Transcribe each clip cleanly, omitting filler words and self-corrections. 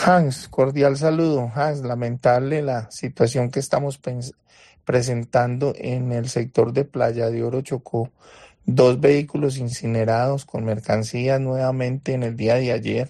Hans, cordial saludo. Hans, lamentable la situación que estamos presentando en el sector de Playa de Oro Chocó. Dos vehículos incinerados con mercancías nuevamente en el día de ayer.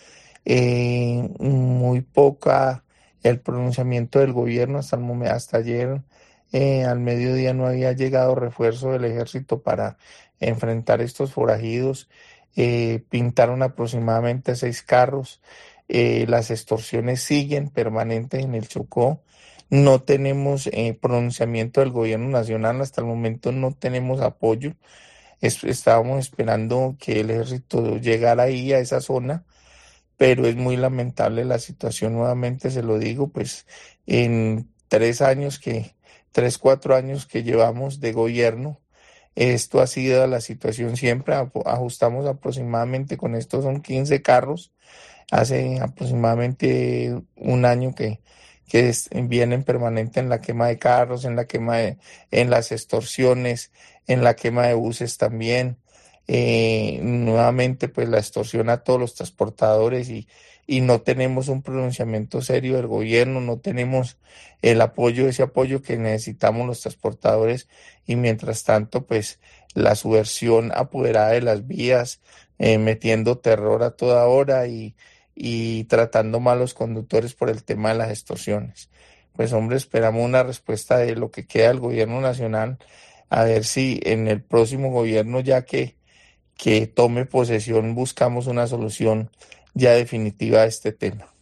Muy poca el pronunciamiento del gobierno hasta el momento, hasta ayer al mediodía no había llegado refuerzo del ejército para enfrentar estos forajidos. Pintaron aproximadamente 6 carros. Las extorsiones siguen permanentes en el Chocó. No tenemos pronunciamiento del gobierno nacional, hasta el momento no tenemos apoyo. Estábamos esperando que el ejército llegara ahí a esa zona, pero es muy lamentable la situación, nuevamente se lo digo, pues en 3 años 4 años que llevamos de gobierno, esto ha sido la situación siempre. Ajustamos aproximadamente, con esto son 15 carros, hace aproximadamente un año que vienen permanente en la quema de carros, en las extorsiones, en la quema de buses también. Nuevamente, pues la extorsión a todos los transportadores, y no tenemos un pronunciamiento serio del gobierno, no tenemos ese apoyo que necesitamos los transportadores, y mientras tanto, pues la subversión apoderada de las vías, metiendo terror a toda hora y tratando mal a los conductores por el tema de las extorsiones. Pues hombre, esperamos una respuesta de lo que queda del gobierno nacional, a ver si en el próximo gobierno, ya que tome posesión, buscamos una solución ya definitiva a este tema.